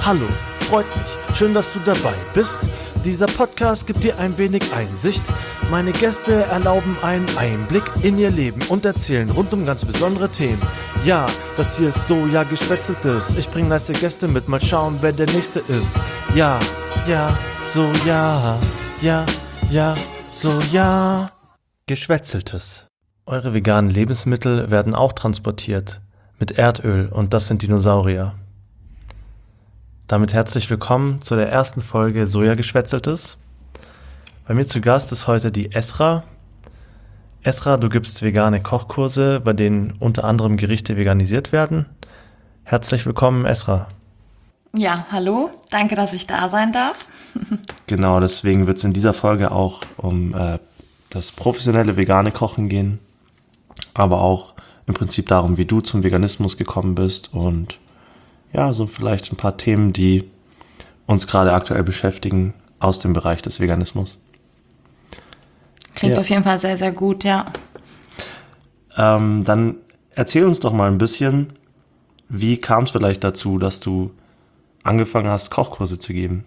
Hallo, freut mich. Schön, dass du dabei bist. Dieser Podcast gibt dir ein wenig Einsicht. Meine Gäste erlauben einen Einblick in ihr Leben und erzählen rund um ganz besondere Themen. Ja, das hier ist Soja Geschwätzeltes. Ich bring nice Gäste mit, mal schauen, wer der Nächste ist. Ja, Soja Geschwätzeltes. Eure veganen Lebensmittel werden auch transportiert mit Erdöl und das sind Dinosaurier. Damit herzlich willkommen zu der ersten Folge Soja Geschwätzeltes. Bei mir zu Gast ist heute die Esra. Esra, du gibst vegane Kochkurse, bei denen unter anderem Gerichte veganisiert werden. Herzlich willkommen, Esra. Ja, hallo. Danke, dass ich da sein darf. Genau, deswegen wird es in dieser Folge auch um das professionelle vegane Kochen gehen, aber auch im Prinzip darum, wie du zum Veganismus gekommen bist und ja, so vielleicht ein paar Themen, die uns gerade aktuell beschäftigen aus dem Bereich des Veganismus. Klingt auf jeden Fall sehr, sehr gut, ja. Dann erzähl uns doch mal ein bisschen, wie kam es vielleicht dazu, dass du angefangen hast, Kochkurse zu geben?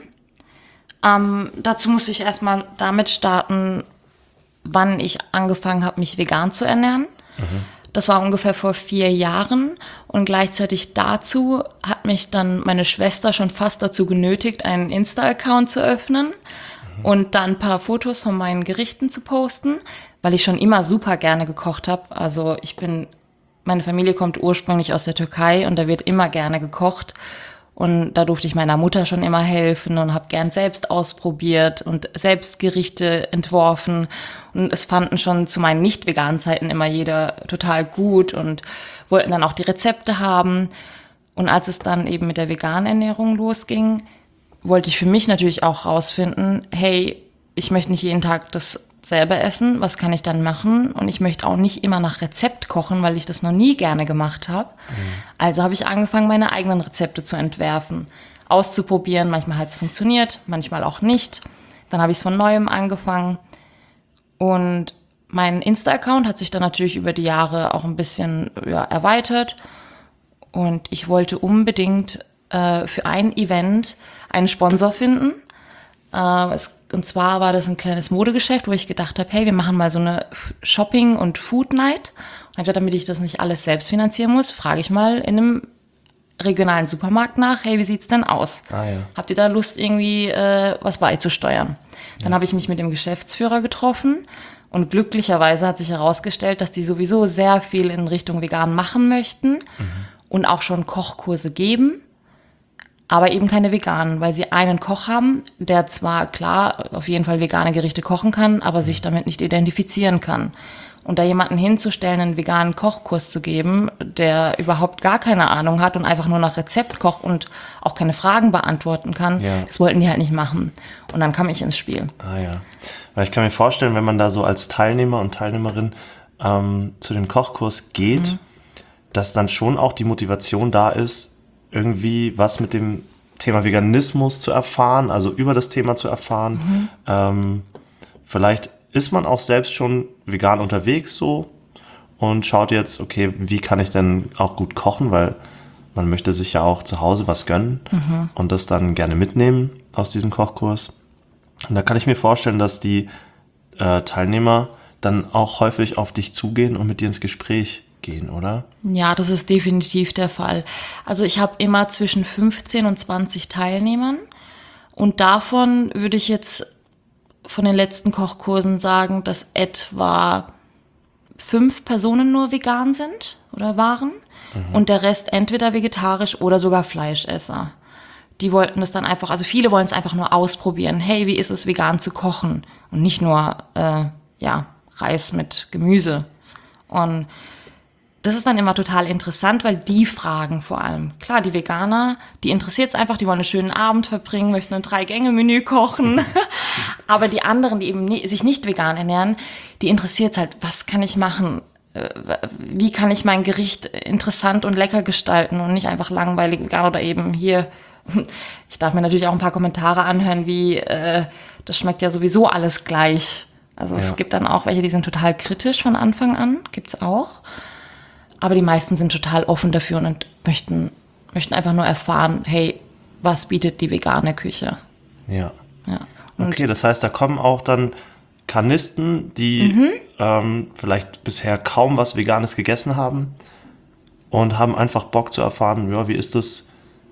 Dazu muss ich erstmal damit starten, wann ich angefangen habe, mich vegan zu ernähren. Das war ungefähr vor 4 Jahren und gleichzeitig dazu hat mich dann meine Schwester schon fast dazu genötigt, einen Insta-Account zu öffnen und dann ein paar Fotos von meinen Gerichten zu posten, weil ich schon immer super gerne gekocht habe. Also meine Familie kommt ursprünglich aus der Türkei und da wird immer gerne gekocht. Und da durfte ich meiner Mutter schon immer helfen und habe gern selbst ausprobiert und selbst Gerichte entworfen. Und es fanden schon zu meinen nicht-veganen Zeiten immer jeder total gut und wollten dann auch die Rezepte haben. Und als es dann eben mit der veganen Ernährung losging, wollte ich für mich natürlich auch rausfinden, hey, ich möchte nicht jeden Tag das selber essen, was kann ich dann machen? Und ich möchte auch nicht immer nach Rezept kochen, weil ich das noch nie gerne gemacht habe. Also habe ich angefangen, meine eigenen Rezepte zu entwerfen, auszuprobieren. Manchmal hat es funktioniert, manchmal auch nicht. Dann habe ich es von Neuem angefangen. Und mein Insta-Account hat sich dann natürlich über die Jahre auch ein bisschen erweitert. Und ich wollte unbedingt für ein Event einen Sponsor finden. Und zwar war das ein kleines Modegeschäft, wo ich gedacht habe, hey, wir machen mal so eine Shopping- und Food-Night. Und ich dachte, damit ich das nicht alles selbst finanzieren muss, frage ich mal in einem regionalen Supermarkt nach, hey, wie sieht's denn aus? Habt ihr da Lust, irgendwie was beizusteuern? Dann habe ich mich mit dem Geschäftsführer getroffen und glücklicherweise hat sich herausgestellt, dass die sowieso sehr viel in Richtung vegan machen möchten und auch schon Kochkurse geben. Aber eben keine veganen, weil sie einen Koch haben, der zwar klar auf jeden Fall vegane Gerichte kochen kann, aber sich damit nicht identifizieren kann. Und da jemanden hinzustellen, einen veganen Kochkurs zu geben, der überhaupt gar keine Ahnung hat und einfach nur nach Rezept kocht und auch keine Fragen beantworten kann, das wollten die halt nicht machen. Und dann kam ich ins Spiel. Weil ich kann mir vorstellen, wenn man da so als Teilnehmer und Teilnehmerin zu dem Kochkurs geht, dass dann schon auch die Motivation da ist, irgendwie was mit dem Thema Veganismus zu erfahren, also über das Thema zu erfahren. Vielleicht ist man auch selbst schon vegan unterwegs so und schaut jetzt, okay, wie kann ich denn auch gut kochen, weil man möchte sich ja auch zu Hause was gönnen und das dann gerne mitnehmen aus diesem Kochkurs. Und da kann ich mir vorstellen, dass die Teilnehmer dann auch häufig auf dich zugehen und mit dir ins Gespräch gehen, oder? Ja, das ist definitiv der Fall. Also ich habe immer zwischen 15 und 20 Teilnehmern und davon würde ich jetzt von den letzten Kochkursen sagen, dass etwa 5 Personen nur vegan sind oder waren und der Rest entweder vegetarisch oder sogar Fleischesser. Die wollten das dann einfach, also viele wollen es einfach nur ausprobieren. Hey, wie ist es, vegan zu kochen? Und nicht nur, Reis mit Gemüse. Und das ist dann immer total interessant, weil die fragen vor allem. Klar, die Veganer, die interessiert es einfach, die wollen einen schönen Abend verbringen, möchten ein 3-Gänge-Menü kochen. Aber die anderen, die eben sich nicht vegan ernähren, die interessiert es halt, was kann ich machen? Wie kann ich mein Gericht interessant und lecker gestalten und nicht einfach langweilig vegan oder eben hier. Ich darf mir natürlich auch ein paar Kommentare anhören, wie das schmeckt ja sowieso alles gleich. Also es gibt dann auch welche, die sind total kritisch von Anfang an, gibt's auch. Aber die meisten sind total offen dafür und möchten einfach nur erfahren, hey, was bietet die vegane Küche. Ja. Ja. Und Okay, das heißt, da kommen auch dann Carnisten, die vielleicht bisher kaum was Veganes gegessen haben und haben einfach Bock zu erfahren, ja, wie ist es,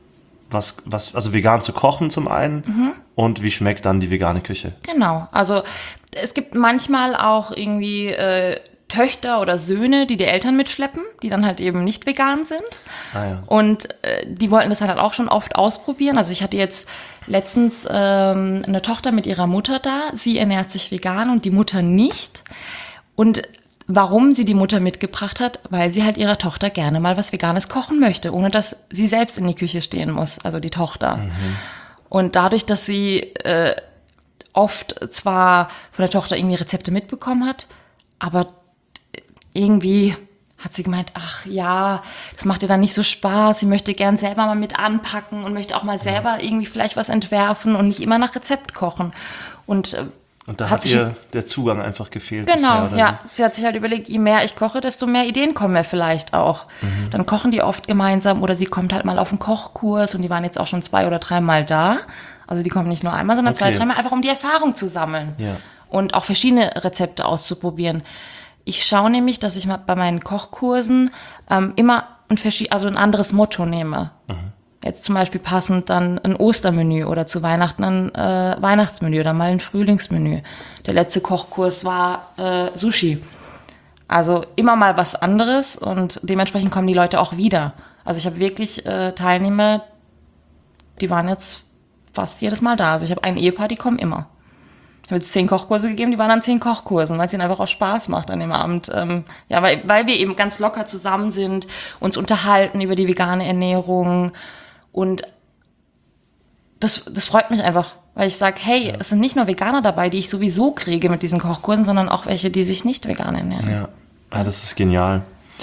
also vegan zu kochen zum einen und wie schmeckt dann die vegane Küche? Genau, also es gibt manchmal auch irgendwie Töchter oder Söhne, die Eltern mitschleppen, die dann halt eben nicht vegan sind. Ah, ja. Und die wollten das halt auch schon oft ausprobieren. Also ich hatte jetzt letztens eine Tochter mit ihrer Mutter da. Sie ernährt sich vegan und die Mutter nicht. Und warum sie die Mutter mitgebracht hat, weil sie halt ihrer Tochter gerne mal was Veganes kochen möchte, ohne dass sie selbst in die Küche stehen muss, also die Tochter. Und dadurch, dass sie oft zwar von der Tochter irgendwie Rezepte mitbekommen hat, aber irgendwie hat sie gemeint, ach ja, das macht ihr dann nicht so Spaß, sie möchte gern selber mal mit anpacken und möchte auch mal selber irgendwie vielleicht was entwerfen und nicht immer nach Rezept kochen. Und da hat ihr der Zugang einfach gefehlt. Genau, bisher, ja. Sie hat sich halt überlegt, je mehr ich koche, desto mehr Ideen kommen mir vielleicht auch. Dann kochen die oft gemeinsam oder sie kommt halt mal auf einen Kochkurs und die waren jetzt auch schon 2 oder 3 Mal da. Also die kommen nicht nur einmal, sondern 2, 3 Mal, einfach um die Erfahrung zu sammeln. Ja. Und auch verschiedene Rezepte auszuprobieren. Ich schaue nämlich, dass ich mal bei meinen Kochkursen immer ein anderes Motto nehme. Jetzt zum Beispiel passend dann ein Ostermenü oder zu Weihnachten ein Weihnachtsmenü oder mal ein Frühlingsmenü. Der letzte Kochkurs war Sushi. Also immer mal was anderes und dementsprechend kommen die Leute auch wieder. Also ich habe wirklich Teilnehmer, die waren jetzt fast jedes Mal da. Also ich habe ein Ehepaar, die kommen immer. Ich habe jetzt 10 Kochkurse gegeben, die waren an 10 Kochkursen, weil es ihnen einfach auch Spaß macht an dem Abend. Weil wir eben ganz locker zusammen sind, uns unterhalten über die vegane Ernährung. Und das freut mich einfach, weil ich sage, hey, es sind nicht nur Veganer dabei, die ich sowieso kriege mit diesen Kochkursen, sondern auch welche, die sich nicht vegan ernähren. Ja, das ist genial.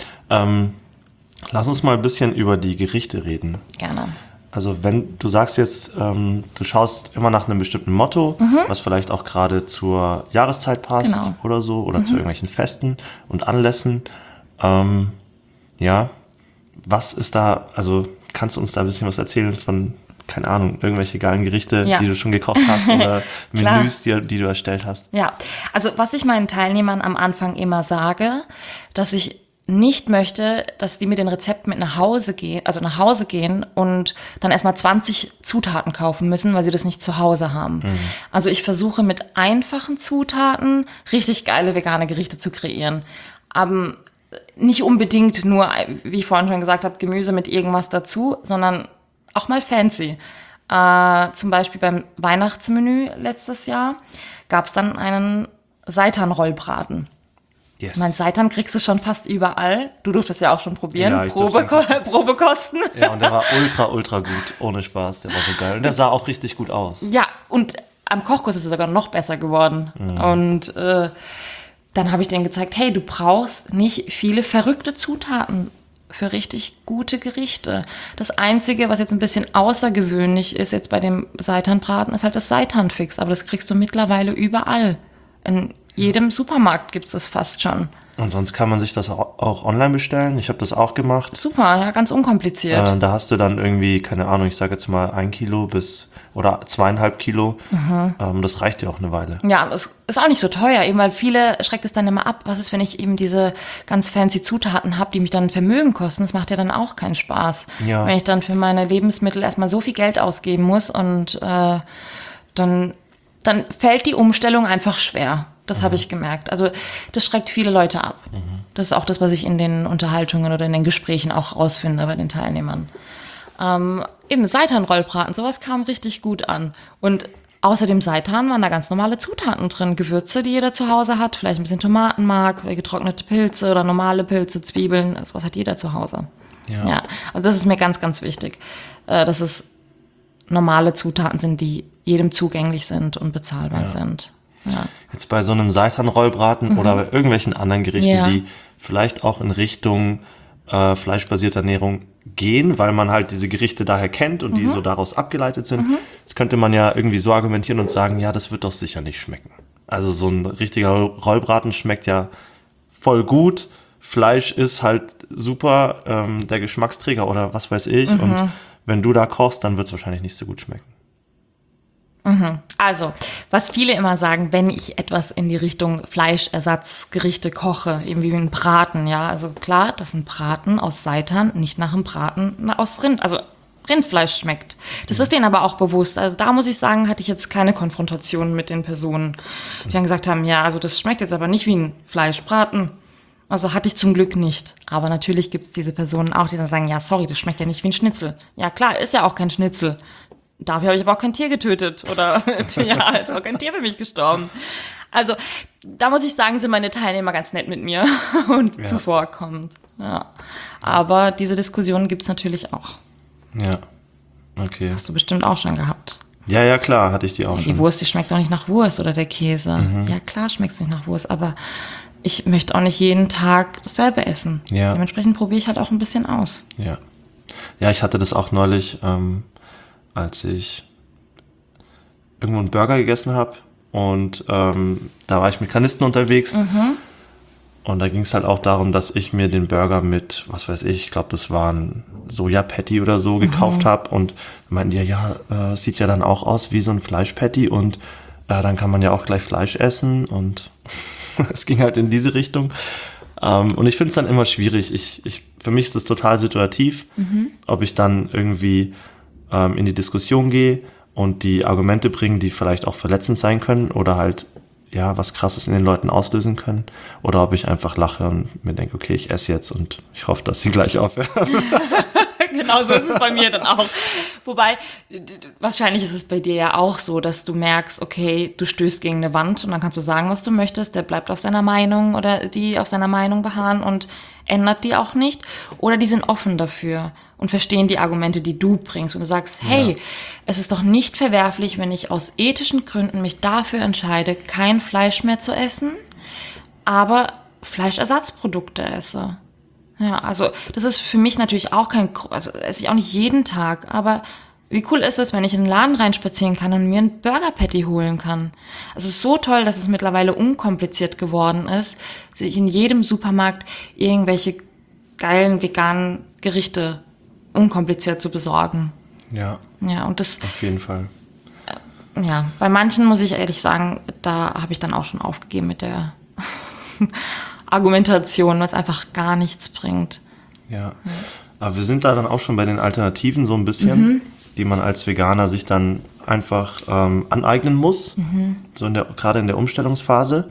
Lass uns mal ein bisschen über die Gerichte reden. Gerne. Also wenn du sagst jetzt, du schaust immer nach einem bestimmten Motto, was vielleicht auch gerade zur Jahreszeit passt oder so, oder zu irgendwelchen Festen und Anlässen. Was ist da, also kannst du uns da ein bisschen was erzählen von, keine Ahnung, irgendwelche geilen Gerichte, die du schon gekocht hast oder Menüs, die du erstellt hast? Ja, also was ich meinen Teilnehmern am Anfang immer sage, dass ich nicht möchte, dass die mit den Rezepten nach Hause gehen und dann erstmal 20 Zutaten kaufen müssen, weil sie das nicht zu Hause haben. Also ich versuche mit einfachen Zutaten richtig geile vegane Gerichte zu kreieren. Nicht unbedingt nur, wie ich vorhin schon gesagt habe, Gemüse mit irgendwas dazu, sondern auch mal fancy. Zum Beispiel beim Weihnachtsmenü letztes Jahr gab es dann einen Seitan-Rollbraten. Yes. Mein Seitan kriegst du schon fast überall. Du durftest ja auch schon probieren. Ja, Probekosten. Ja, und der war ultra gut, ohne Spaß. Der war so geil. Und der sah auch richtig gut aus. Ja, und am Kochkurs ist es sogar noch besser geworden. Und dann habe ich denen gezeigt, hey, du brauchst nicht viele verrückte Zutaten für richtig gute Gerichte. Das Einzige, was jetzt ein bisschen außergewöhnlich ist jetzt bei dem Seitanbraten, ist halt das Seitanfix. Aber das kriegst du mittlerweile überall. In jedem Supermarkt gibt es das fast schon. Und sonst kann man sich das auch online bestellen. Ich habe das auch gemacht. Super, ja, ganz unkompliziert. Da hast du dann irgendwie, keine Ahnung, ich sage jetzt mal 1 Kilo oder 2,5 Kilo. Das reicht ja auch eine Weile. Ja, das ist auch nicht so teuer, eben weil viele schreckt es dann immer ab. Was ist, wenn ich eben diese ganz fancy Zutaten habe, die mich dann ein Vermögen kosten? Das macht ja dann auch keinen Spaß. Ja. Wenn ich dann für meine Lebensmittel erstmal so viel Geld ausgeben muss und dann fällt die Umstellung einfach schwer. Das habe ich gemerkt. Also das schreckt viele Leute ab. Das ist auch das, was ich in den Unterhaltungen oder in den Gesprächen auch rausfinde bei den Teilnehmern. Eben Seitan-Rollbraten, sowas kam richtig gut an. Und außer dem Seitan waren da ganz normale Zutaten drin. Gewürze, die jeder zu Hause hat. Vielleicht ein bisschen Tomatenmark, oder getrocknete Pilze oder normale Pilze, Zwiebeln. Sowas hat jeder zu Hause. Ja, also das ist mir ganz, ganz wichtig, dass es normale Zutaten sind, die jedem zugänglich sind und bezahlbar sind. Ja. Jetzt bei so einem Seitan-Rollbraten oder bei irgendwelchen anderen Gerichten, die vielleicht auch in Richtung fleischbasierte Ernährung gehen, weil man halt diese Gerichte daher kennt und die so daraus abgeleitet sind. Jetzt könnte man ja irgendwie so argumentieren und sagen, ja, das wird doch sicher nicht schmecken. Also so ein richtiger Rollbraten schmeckt ja voll gut. Fleisch ist halt super, der Geschmacksträger oder was weiß ich. Und wenn du da kochst, dann wird es wahrscheinlich nicht so gut schmecken. Also, was viele immer sagen, wenn ich etwas in die Richtung Fleischersatzgerichte koche, eben wie ein Braten, ja, also klar, dass ein Braten aus Seitan nicht nach einem Braten aus Rindfleisch schmeckt. Das ist denen aber auch bewusst. Also da muss ich sagen, hatte ich jetzt keine Konfrontation mit den Personen, die dann gesagt haben, ja, also das schmeckt jetzt aber nicht wie ein Fleischbraten. Also hatte ich zum Glück nicht. Aber natürlich gibt es diese Personen auch, die dann sagen, ja, sorry, das schmeckt ja nicht wie ein Schnitzel. Ja klar, ist ja auch kein Schnitzel. Dafür habe ich aber auch kein Tier getötet. Oder ja, ist auch kein Tier für mich gestorben. Also da muss ich sagen, sind meine Teilnehmer ganz nett mit mir und zuvorkommend. Ja. Aber diese Diskussion gibt's natürlich auch. Ja, okay. Hast du bestimmt auch schon gehabt. Ja, klar, hatte ich die auch Ja, schon. die Wurst, die schmeckt doch nicht nach Wurst oder der Käse. Ja, klar schmeckt's nicht nach Wurst, aber ich möchte auch nicht jeden Tag dasselbe essen. Ja. Dementsprechend probiere ich halt auch ein bisschen aus. Ja. Ja, ich hatte das auch neulich, als ich irgendwo einen Burger gegessen habe und da war ich mit Kanisten unterwegs und da ging es halt auch darum, dass ich mir den Burger mit, was weiß ich glaube, das war ein Soja-Patty oder so gekauft habe und meinten die, ja, sieht ja dann auch aus wie so ein Fleisch-Patty und dann kann man ja auch gleich Fleisch essen und es ging halt in diese Richtung. Und ich finde es dann immer schwierig. Für mich ist es total situativ, ob ich dann irgendwie in die Diskussion gehe und die Argumente bringen, die vielleicht auch verletzend sein können oder halt ja was Krasses in den Leuten auslösen können. Oder ob ich einfach lache und mir denke, okay, ich esse jetzt und ich hoffe, dass sie gleich aufhören. Genau so ist es bei mir dann auch. Wobei, wahrscheinlich ist es bei dir ja auch so, dass du merkst, okay, du stößt gegen eine Wand und dann kannst du sagen, was du möchtest, der bleibt auf seiner Meinung oder die auf seiner Meinung beharren und ändert die auch nicht. Oder die sind offen dafür und verstehen die Argumente, die du bringst. Und du sagst, hey, es ist doch nicht verwerflich, wenn ich aus ethischen Gründen mich dafür entscheide, kein Fleisch mehr zu essen, aber Fleischersatzprodukte esse. Ja, also das ist für mich natürlich auch also esse ich auch nicht jeden Tag, aber wie cool ist es, wenn ich in den Laden reinspazieren kann und mir einen Burger Patty holen kann? Es ist so toll, dass es mittlerweile unkompliziert geworden ist, sich in jedem Supermarkt irgendwelche geilen veganen Gerichte unkompliziert zu besorgen. Ja, Ja, und das, auf jeden Fall. ja, bei manchen muss ich ehrlich sagen, da habe ich dann auch schon aufgegeben mit der Argumentation, was einfach gar nichts bringt. Ja, aber wir sind da dann auch schon bei den Alternativen so ein bisschen, die man als Veganer sich dann einfach aneignen muss, so gerade in der Umstellungsphase.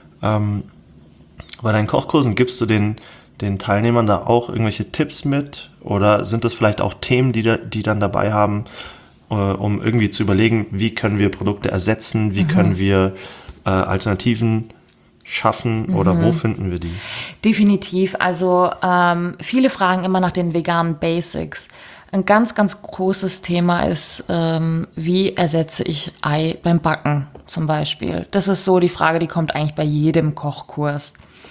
Bei deinen Kochkursen gibst du den Teilnehmern da auch irgendwelche Tipps mit oder sind das vielleicht auch Themen, die dann dabei haben, um irgendwie zu überlegen, wie können wir Produkte ersetzen, wie können wir Alternativen schaffen oder wo finden wir die? Definitiv. Also viele fragen immer nach den veganen Basics. Ein ganz, ganz großes Thema ist, wie ersetze ich Ei beim Backen zum Beispiel. Das ist so die Frage, die kommt eigentlich bei jedem Kochkurs.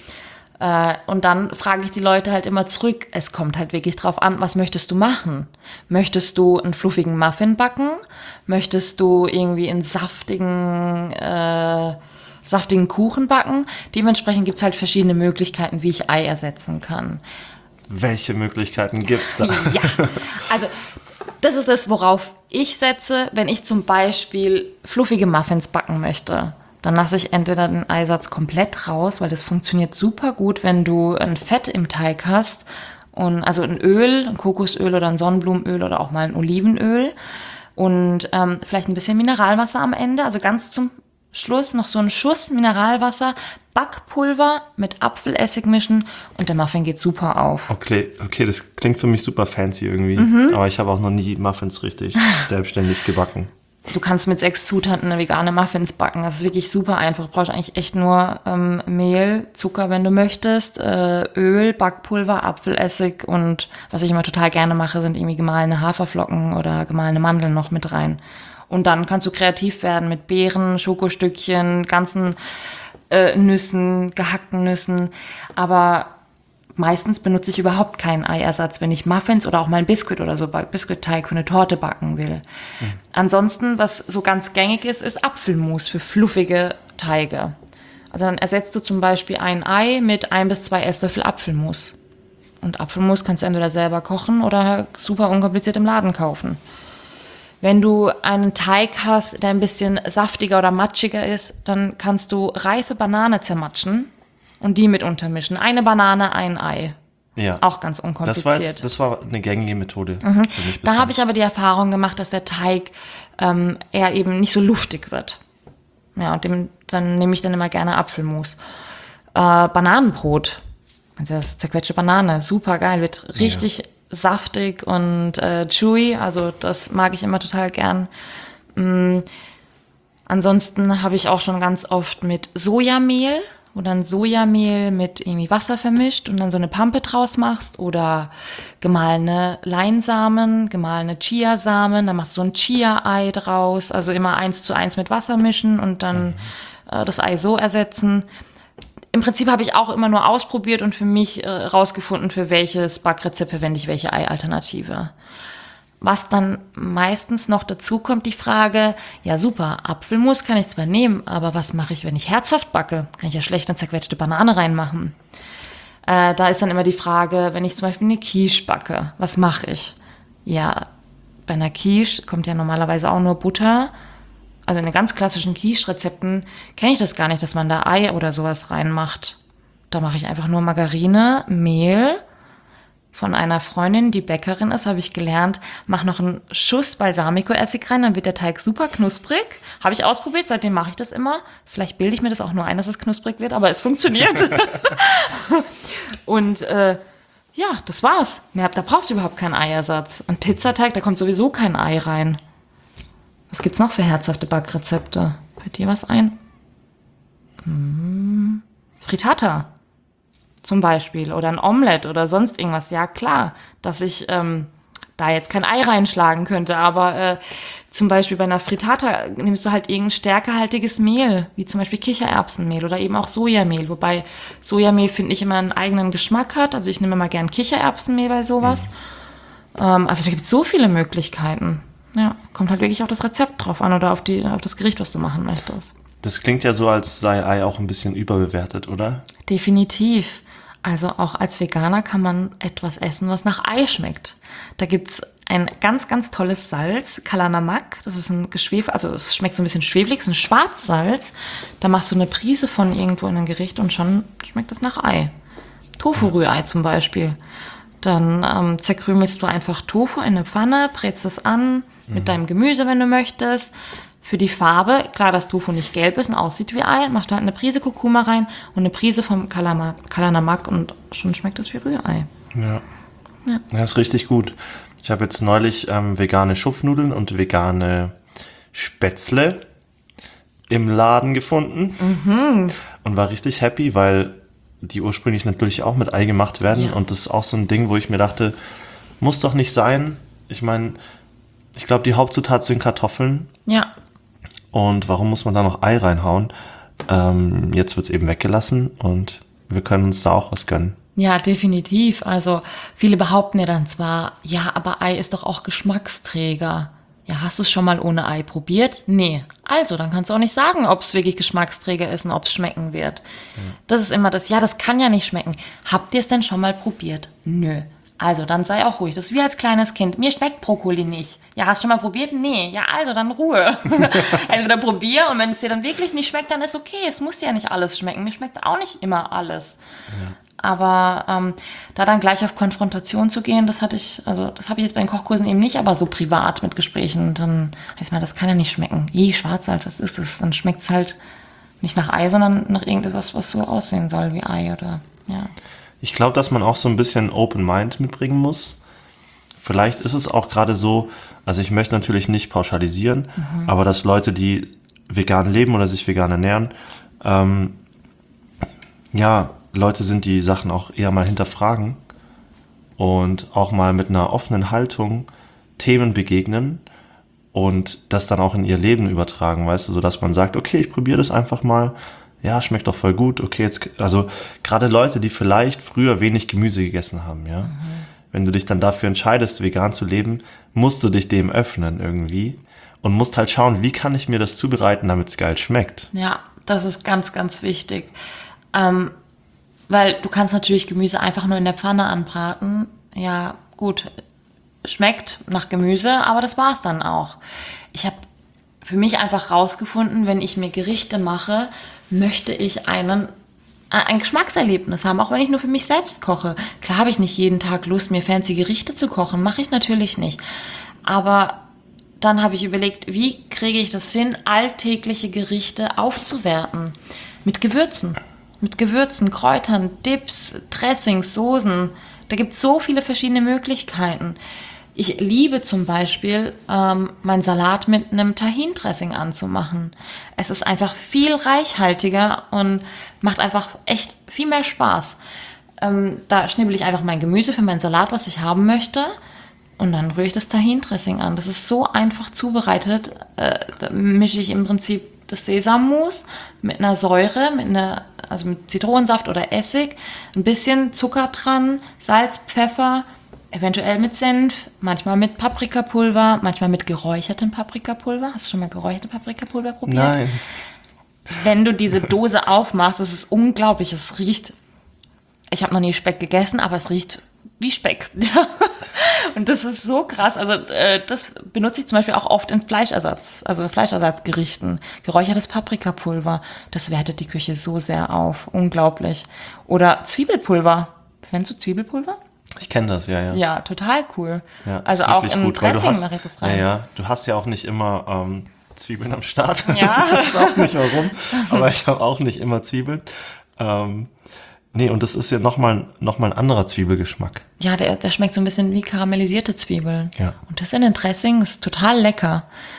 Und dann frage ich die Leute halt immer zurück. Es kommt halt wirklich drauf an, was möchtest du machen? Möchtest du einen fluffigen Muffin backen? Möchtest du irgendwie einen saftigen Kuchen backen? Dementsprechend gibt's halt verschiedene Möglichkeiten, wie ich Ei ersetzen kann. Welche Möglichkeiten gibt's da? Ja, also das ist das, worauf ich setze, wenn ich zum Beispiel fluffige Muffins backen möchte. Dann lasse ich entweder den Eisatz komplett raus, weil das funktioniert super gut, wenn du ein Fett im Teig hast. Und also ein Öl, ein Kokosöl oder ein Sonnenblumenöl oder auch mal ein Olivenöl. Und vielleicht ein bisschen Mineralwasser am Ende, also ganz zum Schluss noch so einen Schuss Mineralwasser, Backpulver mit Apfelessig mischen und der Muffin geht super auf. Okay, das klingt für mich super fancy irgendwie. Aber ich habe auch noch nie Muffins richtig selbstständig gebacken. Du kannst mit 6 Zutaten eine vegane Muffins backen. Das ist wirklich super einfach. Du brauchst eigentlich echt nur Mehl, Zucker, wenn du möchtest, Öl, Backpulver, Apfelessig und was ich immer total gerne mache, sind irgendwie gemahlene Haferflocken oder gemahlene Mandeln noch mit rein. Und dann kannst du kreativ werden mit Beeren, Schokostückchen, ganzen Nüssen, gehackten Nüssen. Aber meistens benutze ich überhaupt keinen Eiersatz, wenn ich Muffins oder auch mal ein Biskuit oder so, Biskuitteig für eine Torte backen will. Ansonsten, was so ganz gängig ist Apfelmus für fluffige Teige. Also dann ersetzt du zum Beispiel ein Ei mit 1 bis 2 Esslöffel Apfelmus. Und Apfelmus kannst du entweder selber kochen oder super unkompliziert im Laden kaufen. Wenn du einen Teig hast, der ein bisschen saftiger oder matschiger ist, dann kannst du reife Banane zermatschen und die mit untermischen. Eine Banane, ein Ei. Ja. Auch ganz unkompliziert. Das war eine gängige Methode für mich Da habe ich aber die Erfahrung gemacht, dass der Teig eher eben nicht so luftig wird. Ja, und dann nehme ich dann immer gerne Apfelmus. Bananenbrot. Also das zerquetschte Banane, super geil, wird richtig saftig und chewy. Also das mag ich immer total gern. Ansonsten habe ich auch schon ganz oft mit Sojamehl, wo dann Sojamehl mit irgendwie Wasser vermischt und dann so eine Pampe draus machst oder gemahlene Leinsamen, gemahlene Chiasamen, dann machst du so ein Chia-Ei draus, also immer 1:1 mit Wasser mischen und dann das Ei so ersetzen. Im Prinzip habe ich auch immer nur ausprobiert und für mich rausgefunden, für welches Backrezept verwende ich welche Ei-Alternative. Was dann meistens noch dazu kommt, die Frage, ja super, Apfelmus kann ich zwar nehmen, aber was mache ich, wenn ich herzhaft backe? Kann ich ja schlecht eine zerquetschte Banane reinmachen. Da ist dann immer die Frage, wenn ich zum Beispiel eine Quiche backe, was mache ich? Ja, bei einer Quiche kommt ja normalerweise auch nur Butter. Also in den ganz klassischen Quiche-Rezepten kenne ich das gar nicht, dass man da Ei oder sowas reinmacht. Da mache ich einfach nur Margarine, Mehl. Von einer Freundin, die Bäckerin ist, habe ich gelernt, mach noch einen Schuss Balsamico-Essig rein, dann wird der Teig super knusprig. Habe ich ausprobiert, seitdem mache ich das immer. Vielleicht bilde ich mir das auch nur ein, dass es knusprig wird, aber es funktioniert. Und ja, das war's. Da brauchst du überhaupt keinen Eiersatz. Ein Pizzateig, da kommt sowieso kein Ei rein. Was gibt's noch für herzhafte Backrezepte? Fällt dir was ein? Frittata zum Beispiel oder ein Omelett oder sonst irgendwas. Ja, klar, dass ich da jetzt kein Ei reinschlagen könnte, aber zum Beispiel bei einer Frittata nimmst du halt irgendein stärkehaltiges Mehl, wie zum Beispiel Kichererbsenmehl oder eben auch Sojamehl, wobei Sojamehl, finde ich, immer einen eigenen Geschmack hat. Also ich nehme immer gern Kichererbsenmehl bei sowas. Also da gibt es so viele Möglichkeiten. Ja, kommt halt wirklich auf das Rezept drauf an oder auf das Gericht, was du machen möchtest. Das klingt ja so, als sei Ei auch ein bisschen überbewertet, oder? Definitiv. Also auch als Veganer kann man etwas essen, was nach Ei schmeckt. Da gibt's ein ganz, ganz tolles Salz, Kalana Mak. Das ist ein also es schmeckt so ein bisschen schwefelig, es ist ein Schwarzsalz. Da machst du eine Prise von irgendwo in ein Gericht und schon schmeckt es nach Ei. Tofu-Rührei zum Beispiel. Dann zerkrümelst du einfach Tofu in eine Pfanne, brätst es an mit deinem Gemüse, wenn du möchtest. Für die Farbe, klar, dass Tofu nicht gelb ist und aussieht wie Ei, machst du halt eine Prise Kurkuma rein und eine Prise vom Kalana Mak und schon schmeckt es wie Rührei. Ja. Das ist richtig gut. Ich habe jetzt neulich vegane Schupfnudeln und vegane Spätzle im Laden gefunden und war richtig happy, weil die ursprünglich natürlich auch mit Ei gemacht werden und das ist auch so ein Ding, wo ich mir dachte, muss doch nicht sein. Ich meine, ich glaube, die Hauptzutat sind Kartoffeln. Ja. Und warum muss man da noch Ei reinhauen? Jetzt wird es eben weggelassen und wir können uns da auch was gönnen. Ja, definitiv. Also viele behaupten ja dann zwar, ja, aber Ei ist doch auch Geschmacksträger. Ja, hast du es schon mal ohne Ei probiert? Nee. Also, dann kannst du auch nicht sagen, ob es wirklich Geschmacksträger ist und ob es schmecken wird. Ja. Das ist immer das, ja, das kann ja nicht schmecken. Habt ihr es denn schon mal probiert? Nö. Also, dann sei auch ruhig. Das ist wie als kleines Kind. Mir schmeckt Brokkoli nicht. Ja, hast du schon mal probiert? Nee. Ja, also, dann Ruhe. Also, dann probier und wenn es dir dann wirklich nicht schmeckt, dann ist okay. Es muss dir ja nicht alles schmecken. Mir schmeckt auch nicht immer alles. Ja. Aber da dann gleich auf Konfrontation zu gehen, das habe ich jetzt bei den Kochkursen eben nicht, aber so privat mit Gesprächen. Dann heißt mal, das kann ja nicht schmecken. Schwarzsalz, was ist das? Dann schmeckt es halt nicht nach Ei, sondern nach irgendetwas, was so aussehen soll wie Ei oder, ja. Ich glaube, dass man auch so ein bisschen Open Mind mitbringen muss. Vielleicht ist es auch gerade so, also ich möchte natürlich nicht pauschalisieren, aber dass Leute, die vegan leben oder sich vegan ernähren, Leute sind, die Sachen auch eher mal hinterfragen und auch mal mit einer offenen Haltung Themen begegnen und das dann auch in ihr Leben übertragen, weißt du, so dass man sagt, okay, ich probiere das einfach mal, ja, schmeckt doch voll gut, okay, jetzt, also gerade Leute, die vielleicht früher wenig Gemüse gegessen haben, ja, wenn du dich dann dafür entscheidest, vegan zu leben, musst du dich dem öffnen irgendwie und musst halt schauen, wie kann ich mir das zubereiten, damit es geil schmeckt. Ja, das ist ganz, ganz wichtig. Weil du kannst natürlich Gemüse einfach nur in der Pfanne anbraten. Ja, gut, schmeckt nach Gemüse, aber das war's dann auch. Ich habe für mich einfach rausgefunden, wenn ich mir Gerichte mache, möchte ich ein Geschmackserlebnis haben, auch wenn ich nur für mich selbst koche. Klar habe ich nicht jeden Tag Lust, mir fancy Gerichte zu kochen, mache ich natürlich nicht. Aber dann habe ich überlegt, wie kriege ich das hin, alltägliche Gerichte aufzuwerten? Mit Gewürzen. Mit Gewürzen, Kräutern, Dips, Dressings, Soßen. Da gibt es so viele verschiedene Möglichkeiten. Ich liebe zum Beispiel, meinen Salat mit einem Tahin-Dressing anzumachen. Es ist einfach viel reichhaltiger und macht einfach echt viel mehr Spaß. Da schnibbel ich einfach mein Gemüse für meinen Salat, was ich haben möchte. Und dann rühre ich das Tahin-Dressing an. Das ist so einfach zubereitet. Da mische ich im Prinzip das Sesammus mit einer Säure, also mit Zitronensaft oder Essig, ein bisschen Zucker dran, Salz, Pfeffer, eventuell mit Senf, manchmal mit Paprikapulver, manchmal mit geräuchertem Paprikapulver. Hast du schon mal geräucherte Paprikapulver probiert? Nein. Wenn du diese Dose aufmachst, es ist unglaublich. Es riecht, ich habe noch nie Speck gegessen, aber es riecht wie Speck. Und das ist so krass. Also das benutze ich zum Beispiel auch oft in Fleischersatzgerichten. Geräuchertes Paprikapulver, das wertet die Küche so sehr auf. Unglaublich. Oder Zwiebelpulver. Kennst du Zwiebelpulver? Ich kenne das, ja. Ja, total cool. Ja, also ist auch wirklich in gut, weil Dressing mache ich das rein. Ja, du hast ja auch nicht immer Zwiebeln am Start. Ja. Ich weiß auch nicht warum, aber ich habe auch nicht immer Zwiebeln. Nee, und das ist ja nochmal ein anderer Zwiebelgeschmack. Ja, der schmeckt so ein bisschen wie karamellisierte Zwiebeln. Ja. Und das in den Dressing ist total lecker.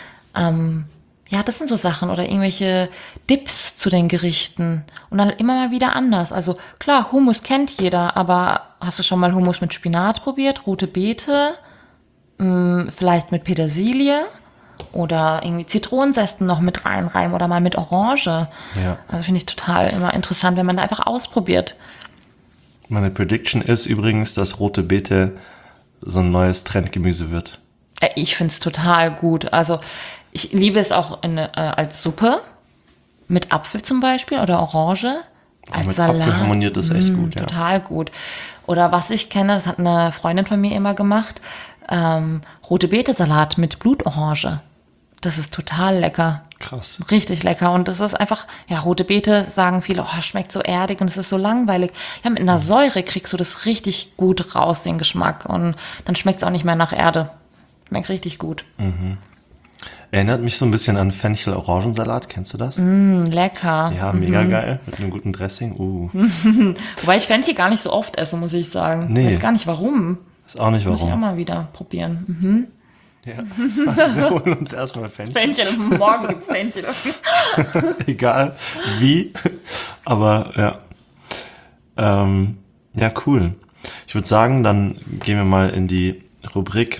Ja, das sind so Sachen oder irgendwelche Dips zu den Gerichten und dann immer mal wieder anders. Also klar, Hummus kennt jeder, aber hast du schon mal Hummus mit Spinat probiert, rote Beete, vielleicht mit Petersilie oder irgendwie Zitronensästen noch mit reinreiben oder mal mit Orange. Ja. Also finde ich total immer interessant, wenn man da einfach ausprobiert. Meine Prediction ist übrigens, dass rote Beete so ein neues Trendgemüse wird. Ich finde es total gut. Also ich liebe es auch als Suppe, mit Apfel zum Beispiel oder Orange. Als mit Salat. Apfel harmoniert das echt gut, ja. Total gut. Oder was ich kenne, das hat eine Freundin von mir immer gemacht, rote Beete-Salat mit Blutorange. Das ist total lecker. Krass. Richtig lecker. Und das ist einfach, ja, rote Beete sagen viele, oh, schmeckt so erdig und es ist so langweilig. Ja, mit einer Säure kriegst du das richtig gut raus, den Geschmack. Und dann schmeckt es auch nicht mehr nach Erde. Schmeckt richtig gut. Erinnert mich so ein bisschen an Fenchel-Orangensalat. Kennst du das? Lecker. Ja, mega geil. Mit einem guten Dressing. Wobei ich Fenchel gar nicht so oft esse, muss ich sagen. Nee. Ich weiß gar nicht warum. Ist auch nicht Muss ich auch warum. mal wieder probieren. Ja. Also wir holen uns erstmal Fenchel. Fenchel, morgen gibt's Fenchel. Egal wie. Aber ja. Ja, cool. Ich würde sagen, dann gehen wir mal in die Rubrik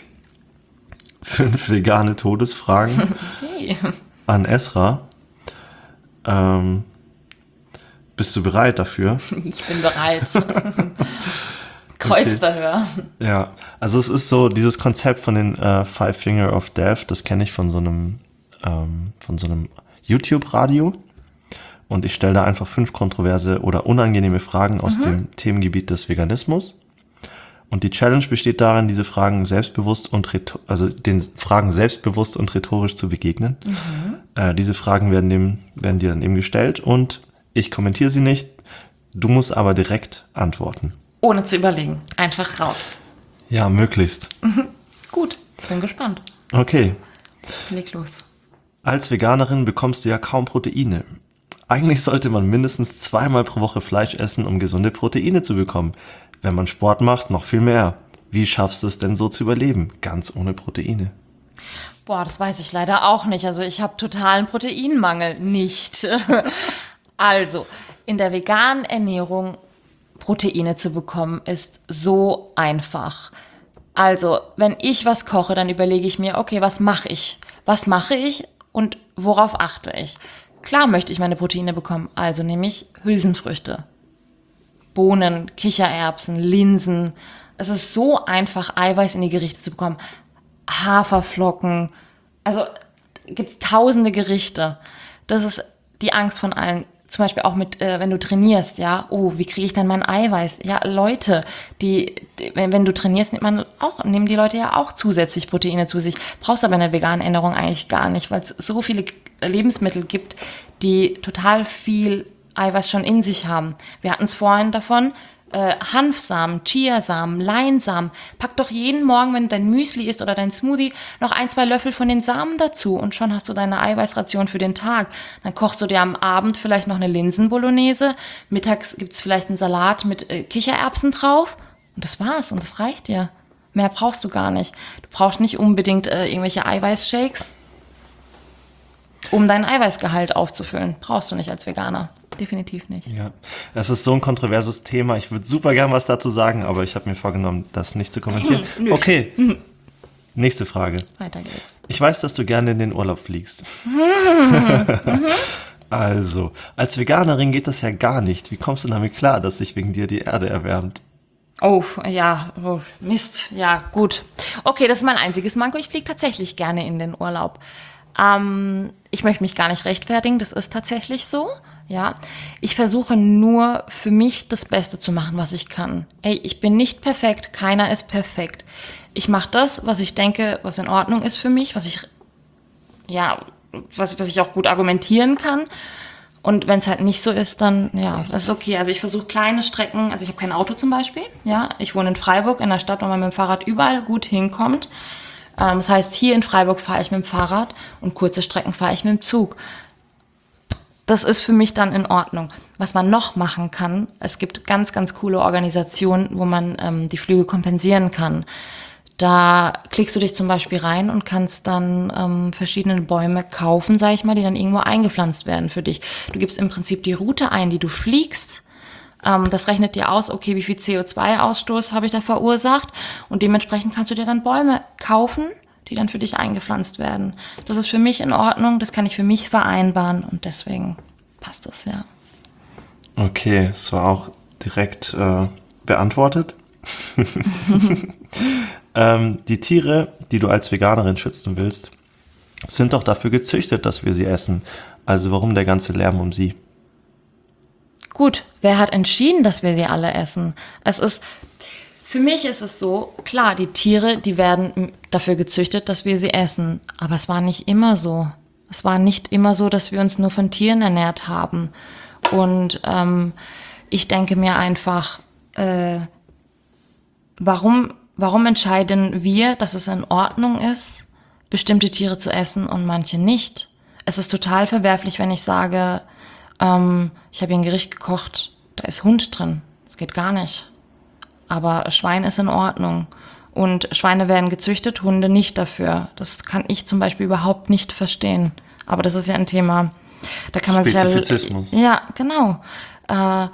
5 vegane Todesfragen Okay. an Esra. Bist du bereit dafür? Ich bin bereit. Kreuzverhör. Ja, also es ist so, dieses Konzept von den Five Finger of Death, das kenne ich von so einem YouTube-Radio. Und ich stelle da einfach 5 kontroverse oder unangenehme Fragen aus dem Themengebiet des Veganismus. Und die Challenge besteht darin, diese Fragen selbstbewusst und den Fragen selbstbewusst und rhetorisch zu begegnen. Diese Fragen werden dir dann eben gestellt und ich kommentiere sie nicht. Du musst aber direkt antworten. Ohne zu überlegen. Einfach raus. Ja, möglichst. Gut, bin gespannt. Okay. Leg los. Als Veganerin bekommst du ja kaum Proteine. Eigentlich sollte man mindestens 2-mal pro Woche Fleisch essen, um gesunde Proteine zu bekommen. Wenn man Sport macht, noch viel mehr. Wie schaffst du es denn so zu überleben? Ganz ohne Proteine. Boah, das weiß ich leider auch nicht. Also ich habe totalen Proteinmangel. Nicht. Also, in der veganen Ernährung Proteine zu bekommen, ist so einfach. Also, wenn ich was koche, dann überlege ich mir, okay, was mache ich? Was mache ich und worauf achte ich? Klar möchte ich meine Proteine bekommen, also nehme ich Hülsenfrüchte, Bohnen, Kichererbsen, Linsen. Es ist so einfach, Eiweiß in die Gerichte zu bekommen. Haferflocken. Also gibt es tausende Gerichte. Das ist die Angst von allen. zum Beispiel auch mit, wenn du trainierst, ja, oh, wie kriege ich denn mein Eiweiß? Ja, Leute, wenn du trainierst, nehmen die Leute ja auch zusätzlich Proteine zu sich. Brauchst aber eine vegane Ernährung eigentlich gar nicht, weil es so viele Lebensmittel gibt, die total viel Eiweiß schon in sich haben. Wir hatten es vorhin davon, Hanfsamen, Chiasamen, Leinsamen. Pack doch jeden Morgen, wenn du dein Müsli isst oder dein Smoothie, noch 1-2 Löffel von den Samen dazu und schon hast du deine Eiweißration für den Tag. Dann kochst du dir am Abend vielleicht noch eine Linsenbolognese, mittags gibt's vielleicht einen Salat mit Kichererbsen drauf und das war's und das reicht dir. Mehr brauchst du gar nicht. Du brauchst nicht unbedingt irgendwelche Eiweißshakes, um deinen Eiweißgehalt aufzufüllen. Brauchst du nicht als Veganer. Definitiv nicht. Ja, es ist so ein kontroverses Thema. Ich würde super gern was dazu sagen, aber ich habe mir vorgenommen, das nicht zu kommentieren. Okay, nächste Frage. Weiter geht's. Ich weiß, dass du gerne in den Urlaub fliegst. Also, als Veganerin geht das ja gar nicht. Wie kommst du damit klar, dass sich wegen dir die Erde erwärmt? Oh, ja, oh, Mist. Ja, gut. Okay, das ist mein einziges Manko. Ich fliege tatsächlich gerne in den Urlaub. Ich möchte mich gar nicht rechtfertigen, das ist tatsächlich so. Ja, ich versuche nur für mich das Beste zu machen, was ich kann. Ey, ich bin nicht perfekt, keiner ist perfekt. Ich mache das, was ich denke, was in Ordnung ist für mich, was ich auch gut argumentieren kann. Und wenn es halt nicht so ist, dann, ja, das ist okay. Also ich versuche kleine Strecken, also ich habe kein Auto zum Beispiel, ja. Ich wohne in Freiburg, in einer Stadt, wo man mit dem Fahrrad überall gut hinkommt. Das heißt, hier in Freiburg fahre ich mit dem Fahrrad und kurze Strecken fahre ich mit dem Zug. Das ist für mich dann in Ordnung. Was man noch machen kann, es gibt ganz, ganz coole Organisationen, wo man die Flüge kompensieren kann. Da klickst du dich zum Beispiel rein und kannst dann verschiedene Bäume kaufen, sag ich mal, die dann irgendwo eingepflanzt werden für dich. Du gibst im Prinzip die Route ein, die du fliegst. Das rechnet dir aus, okay, wie viel CO2-Ausstoß habe ich da verursacht? Und dementsprechend kannst du dir dann Bäume kaufen, die dann für dich eingepflanzt werden. Das ist für mich in Ordnung, das kann ich für mich vereinbaren und deswegen passt das, ja. Okay, das war auch direkt beantwortet. Die Tiere, die du als Veganerin schützen willst, sind doch dafür gezüchtet, dass wir sie essen. Also warum der ganze Lärm um sie? Gut, wer hat entschieden, dass wir sie alle essen? Für mich ist es so, klar, die Tiere, die werden dafür gezüchtet, dass wir sie essen. Aber es war nicht immer so. Es war nicht immer so, dass wir uns nur von Tieren ernährt haben. Und ich denke mir einfach, warum entscheiden wir, dass es in Ordnung ist, bestimmte Tiere zu essen und manche nicht? Es ist total verwerflich, wenn ich sage, ich habe hier ein Gericht gekocht, da ist Hund drin. Das geht gar nicht. Aber Schwein ist in Ordnung. Und Schweine werden gezüchtet, Hunde nicht dafür. Das kann ich zum Beispiel überhaupt nicht verstehen. Aber das ist ja ein Thema, da kann man sich Spezifizismus. Ja, genau. Ja.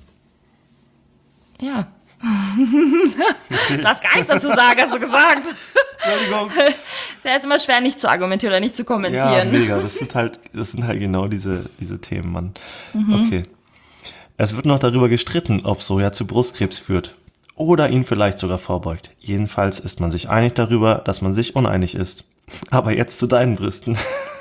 Du hast gar nichts dazu sagen, hast du gesagt. Entschuldigung. Ist ja jetzt immer schwer, nicht zu argumentieren oder nicht zu kommentieren. Ja, mega. Das sind halt genau diese Themen, Mann. Okay. Es wird noch darüber gestritten, ob Soja zu Brustkrebs führt. Oder ihn vielleicht sogar vorbeugt. Jedenfalls ist man sich einig darüber, dass man sich uneinig ist. Aber jetzt zu deinen Brüsten.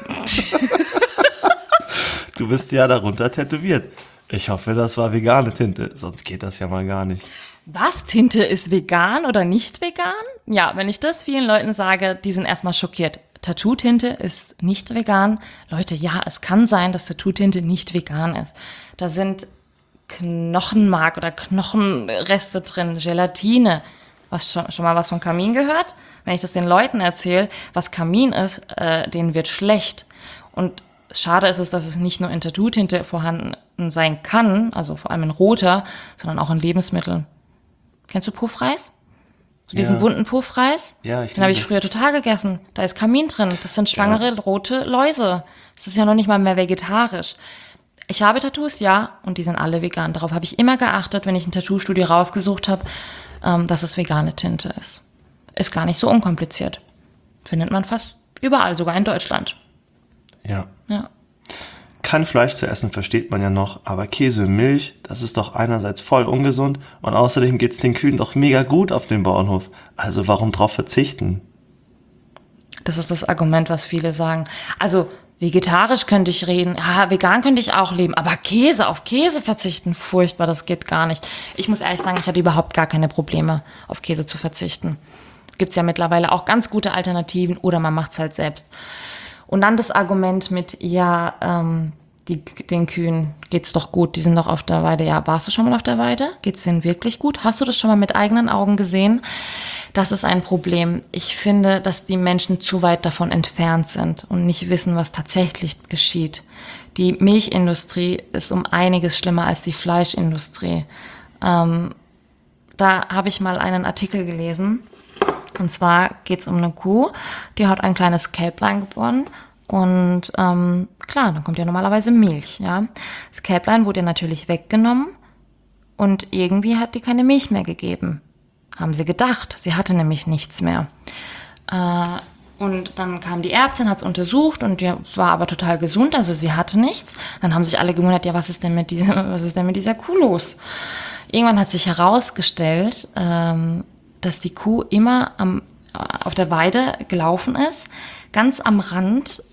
Du bist ja darunter tätowiert. Ich hoffe, das war vegane Tinte, sonst geht das ja mal gar nicht. Was? Tinte ist vegan oder nicht vegan? Ja, wenn ich das vielen Leuten sage, die sind erstmal schockiert. Tattoo-Tinte ist nicht vegan. Leute, ja, es kann sein, dass Tattoo-Tinte nicht vegan ist. Da sind Knochenmark oder Knochenreste drin, Gelatine. Schon mal was von Kamin gehört? Wenn ich das den Leuten erzähle, was Kamin ist, denen wird schlecht. Und schade ist es, dass es nicht nur in Tattoo-Tinte vorhanden sein kann, also vor allem in roter, sondern auch in Lebensmitteln. Kennst du Puffreis? So diesen bunten Puffreis? Ja, Den habe ich früher total gegessen. Da ist Kamin drin. Das sind schwangere rote Läuse. Das ist ja noch nicht mal mehr vegetarisch. Ich habe Tattoos, ja, und die sind alle vegan. Darauf habe ich immer geachtet, wenn ich ein Tattoo-Studio rausgesucht habe, dass es vegane Tinte ist. Ist gar nicht so unkompliziert. Findet man fast überall, sogar in Deutschland. Ja. Ja. Kein Fleisch zu essen versteht man ja noch, aber Käse und Milch, das ist doch einerseits voll ungesund und außerdem geht's den Kühen doch mega gut auf dem Bauernhof. Also warum drauf verzichten? Das ist das Argument, was viele sagen. Also, Vegetarisch könnte ich reden, vegan könnte ich auch leben, aber auf Käse verzichten, furchtbar, das geht gar nicht. Ich muss ehrlich sagen, ich hatte überhaupt gar keine Probleme, auf Käse zu verzichten. Gibt's ja mittlerweile auch ganz gute Alternativen oder man macht's halt selbst. Und dann das Argument mit, den Kühen geht's doch gut, die sind doch auf der Weide. Ja, warst du schon mal auf der Weide? Geht's denen wirklich gut? Hast du das schon mal mit eigenen Augen gesehen? Das ist ein Problem. Ich finde, dass die Menschen zu weit davon entfernt sind und nicht wissen, was tatsächlich geschieht. Die Milchindustrie ist um einiges schlimmer als die Fleischindustrie. Da habe ich mal einen Artikel gelesen. Und zwar geht's um eine Kuh, die hat ein kleines Kälblein geboren. Und klar, dann kommt ja normalerweise Milch. Ja, das Kälblein wurde natürlich weggenommen und irgendwie hat die keine Milch mehr gegeben. Haben sie gedacht. Sie hatte nämlich nichts mehr. Und dann kam die Ärztin, hat es untersucht und die war aber total gesund, also sie hatte nichts. Dann haben sich alle gewundert, ja, was ist denn mit dieser Kuh los? Irgendwann hat sich herausgestellt, dass die Kuh immer auf der Weide gelaufen ist. Ganz am Rand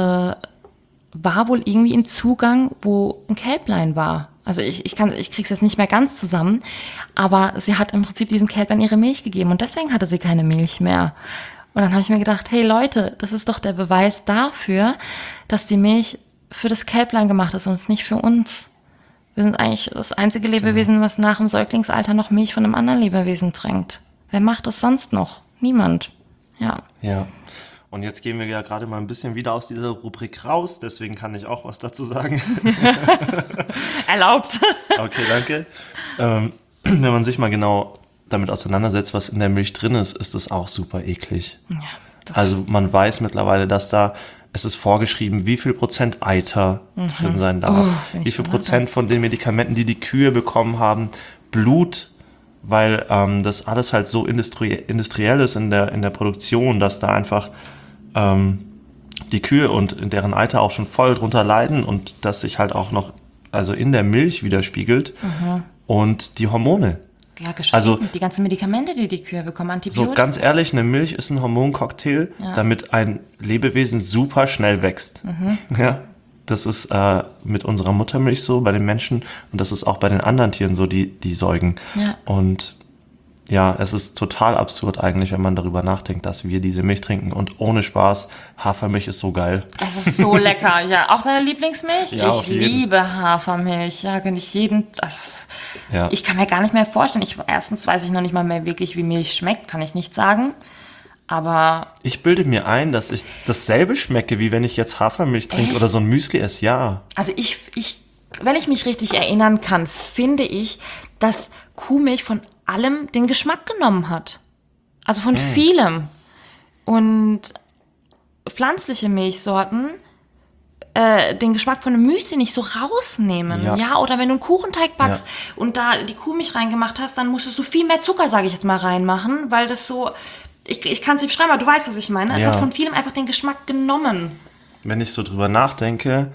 war wohl irgendwie ein Zugang, wo ein Kälblein war. Also ich krieg's jetzt nicht mehr ganz zusammen, aber sie hat im Prinzip diesem Kälblein ihre Milch gegeben und deswegen hatte sie keine Milch mehr. Und dann habe ich mir gedacht, hey Leute, das ist doch der Beweis dafür, dass die Milch für das Kälblein gemacht ist und nicht für uns. Wir sind eigentlich das einzige Lebewesen, was nach dem Säuglingsalter noch Milch von einem anderen Lebewesen trinkt. Wer macht das sonst noch? Niemand. Ja. Ja. Und jetzt gehen wir ja gerade mal ein bisschen wieder aus dieser Rubrik raus, deswegen kann ich auch was dazu sagen. Erlaubt. Okay, danke. Wenn man sich mal genau damit auseinandersetzt, was in der Milch drin ist, ist es auch super eklig. Ja, also man weiß mittlerweile, dass es ist vorgeschrieben, wie viel Prozent Eiter drin sein darf, wie viel Prozent von den Medikamenten, die die Kühe bekommen haben, Blut, weil das alles halt so industriell ist in der Produktion, dass da einfach die Kühe und in deren Eiter auch schon voll drunter leiden und das sich halt auch noch also in der Milch widerspiegelt und die Hormone. Ja, also die ganzen Medikamente, die die Kühe bekommen, Antibiotika. So ganz ehrlich, eine Milch ist ein Hormoncocktail, damit ein Lebewesen super schnell wächst. Ja, das ist mit unserer Muttermilch so bei den Menschen und das ist auch bei den anderen Tieren so, die säugen. Ja. Und ja, es ist total absurd eigentlich, wenn man darüber nachdenkt, dass wir diese Milch trinken. Und ohne Spaß, Hafermilch ist so geil. Es ist so lecker. Ja, auch deine Lieblingsmilch? Ja, ich liebe Hafermilch. Ja, gönne ich jeden. Ich kann mir gar nicht mehr vorstellen. Erstens weiß ich noch nicht mal mehr wirklich, wie Milch schmeckt. Kann ich nicht sagen. Aber ich bilde mir ein, dass ich dasselbe schmecke, wie wenn ich jetzt Hafermilch trinke oder so ein Müsli esse. Ja. Also wenn ich mich richtig erinnern kann, finde ich, dass Kuhmilch von allem den Geschmack genommen hat. Also von vielem. Und pflanzliche Milchsorten den Geschmack von einem Müsli nicht so rausnehmen. Ja, oder wenn du einen Kuchenteig backst und da die Kuhmilch reingemacht hast, dann musstest du viel mehr Zucker, sage ich jetzt mal, reinmachen, weil das so, ich kann es nicht beschreiben, aber du weißt, was ich meine. Es hat von vielem einfach den Geschmack genommen. Wenn ich so drüber nachdenke,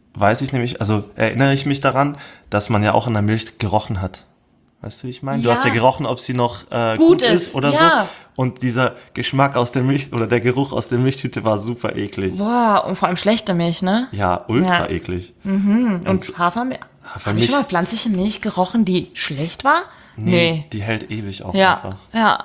erinnere ich mich daran, dass man ja auch in der Milch gerochen hat. Weißt du, wie ich meine? Du hast ja gerochen, ob sie noch gut ist oder so. Und dieser Geschmack aus der Milch oder der Geruch aus der Milchtüte war super eklig. Boah, und vor allem schlechte Milch, ne? Ja, ultra eklig. Und Hafermilch. Habe ich schon mal pflanzliche Milch gerochen, die schlecht war? Nee. Die hält ewig auch einfach. Ja,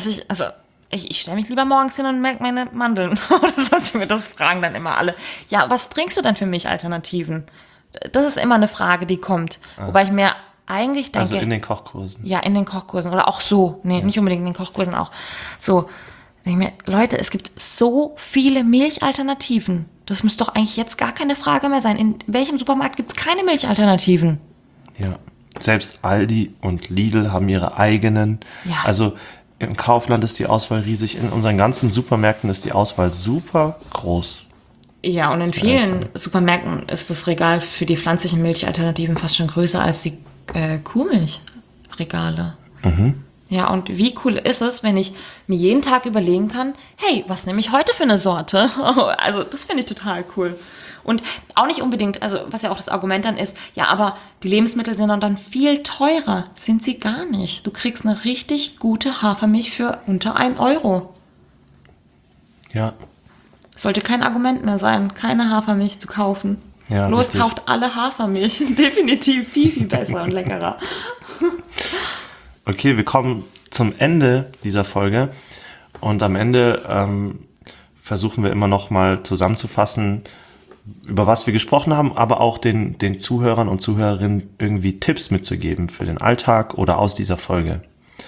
ich stelle mich lieber morgens hin und melke meine Mandeln. Oder sonst mir das fragen dann immer alle. Ja, was trinkst du denn für Milchalternativen? Das ist immer eine Frage, die kommt. Wobei ich mir eigentlich denke... Also in den Kochkursen. Ja, in den Kochkursen. Oder auch so. Nee, nicht unbedingt in den Kochkursen auch. So, denke ich mir, Leute, es gibt so viele Milchalternativen. Das müsste doch eigentlich jetzt gar keine Frage mehr sein. In welchem Supermarkt gibt es keine Milchalternativen? Ja, selbst Aldi und Lidl haben ihre eigenen. Ja. Also im Kaufland ist die Auswahl riesig. In unseren ganzen Supermärkten ist die Auswahl super groß. Ja, und in vielen Supermärkten ist das Regal für die pflanzlichen Milchalternativen fast schon größer als die Kuhmilchregale. Ja, und wie cool ist es, wenn ich mir jeden Tag überlegen kann, hey, was nehme ich heute für eine Sorte? Also das finde ich total cool. Und auch nicht unbedingt, also was ja auch das Argument dann ist, ja, aber die Lebensmittel sind dann viel teurer. Sind sie gar nicht. Du kriegst eine richtig gute Hafermilch für unter 1 Euro. Ja. Sollte kein Argument mehr sein, keine Hafermilch zu kaufen. Ja, Los, richtig. kauft alle Hafermilch. Definitiv viel, viel besser und leckerer. Okay, wir kommen zum Ende dieser Folge und am Ende versuchen wir immer noch mal zusammenzufassen, über was wir gesprochen haben, aber auch den Zuhörern und Zuhörerinnen irgendwie Tipps mitzugeben für den Alltag oder aus dieser Folge.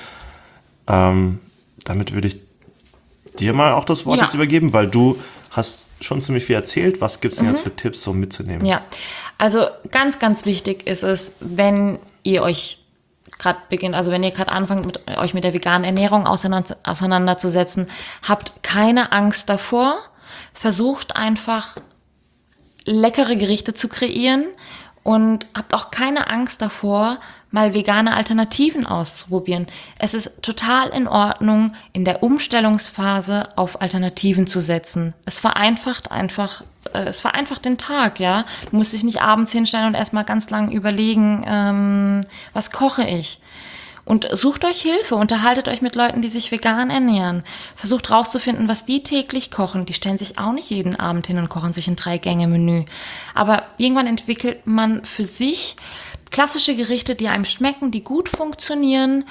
Damit würde ich dir mal auch das Wort Ja. jetzt übergeben, weil du hast schon ziemlich viel erzählt. Was gibt es denn jetzt für Tipps, so mitzunehmen? Ja, also ganz, ganz wichtig ist es, wenn ihr euch gerade beginnt, also wenn ihr gerade anfangt, euch mit der veganen Ernährung auseinanderzusetzen, habt keine Angst davor. Versucht einfach leckere Gerichte zu kreieren und habt auch keine Angst davor, mal vegane Alternativen auszuprobieren. Es ist total in Ordnung, in der Umstellungsphase auf Alternativen zu setzen. Es vereinfacht den Tag, ja. Du musst dich nicht abends hinstellen und erstmal ganz lang überlegen, was koche ich. Und sucht euch Hilfe, unterhaltet euch mit Leuten, die sich vegan ernähren. Versucht rauszufinden, was die täglich kochen. Die stellen sich auch nicht jeden Abend hin und kochen sich ein 3-Gänge-Menü. Aber irgendwann entwickelt man für sich klassische Gerichte, die einem schmecken, die gut funktionieren,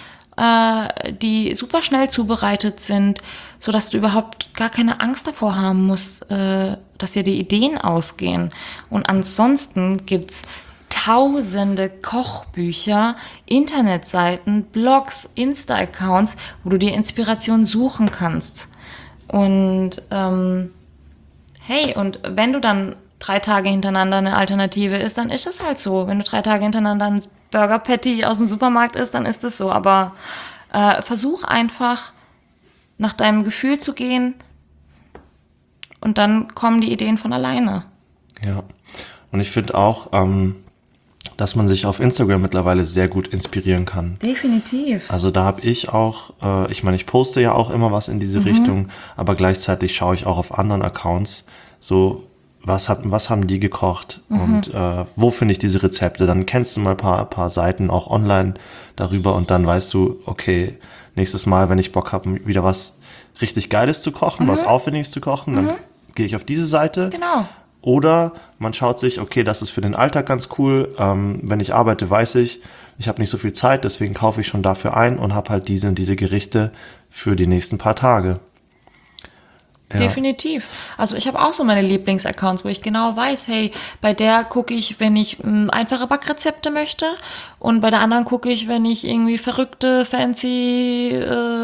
die super schnell zubereitet sind, sodass du überhaupt gar keine Angst davor haben musst, dass dir die Ideen ausgehen. Und ansonsten gibt's tausende Kochbücher, Internetseiten, Blogs, Insta-Accounts, wo du dir Inspiration suchen kannst. Und hey, und wenn du dann 3 Tage hintereinander eine Alternative isst, dann ist es halt so. Wenn du 3 Tage hintereinander ein Burger Patty aus dem Supermarkt isst, dann ist es so. Aber versuch einfach, nach deinem Gefühl zu gehen und dann kommen die Ideen von alleine. Ja, und ich finde auch, dass man sich auf Instagram mittlerweile sehr gut inspirieren kann. Definitiv. Also da habe ich auch, ich poste ja auch immer was in diese Richtung, aber gleichzeitig schaue ich auch auf anderen Accounts, so was haben die gekocht und wo finde ich diese Rezepte? Dann kennst du mal ein paar Seiten auch online darüber und dann weißt du, okay, nächstes Mal, wenn ich Bock habe, wieder was richtig Geiles zu kochen, was Aufwendiges zu kochen, dann gehe ich auf diese Seite. Genau. Oder man schaut sich, okay, das ist für den Alltag ganz cool. Wenn ich arbeite, weiß ich habe nicht so viel Zeit, deswegen kaufe ich schon dafür ein und habe halt diese und diese Gerichte für die nächsten paar Tage. Ja. Definitiv. Also ich habe auch so meine Lieblingsaccounts, wo ich genau weiß, hey, bei der gucke ich, wenn ich einfache Backrezepte möchte und bei der anderen gucke ich, wenn ich irgendwie verrückte, fancy,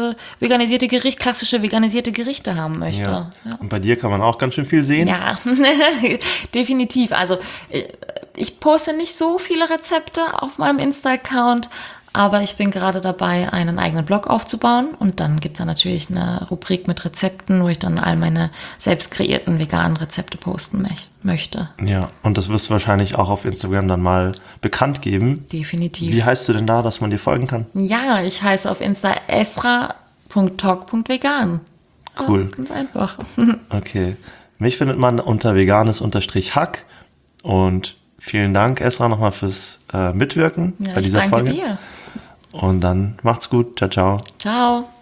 klassische veganisierte Gerichte haben möchte. Ja. Ja. Und bei dir kann man auch ganz schön viel sehen. Ja, definitiv. Also ich poste nicht so viele Rezepte auf meinem Insta-Account, aber ich bin gerade dabei, einen eigenen Blog aufzubauen und dann gibt es da natürlich eine Rubrik mit Rezepten, wo ich dann all meine selbst kreierten veganen Rezepte posten möchte. Ja, und das wirst du wahrscheinlich auch auf Instagram dann mal bekannt geben. Definitiv. Wie heißt du denn da, dass man dir folgen kann? Ja, ich heiße auf Insta esra.talk.vegan. Cool. Ja, ganz einfach. Okay. Mich findet man unter veganes_hack und vielen Dank, Esra, nochmal fürs Mitwirken Ja, bei dieser ich danke Folge. dir. Und dann macht's gut. Ciao, ciao. Ciao.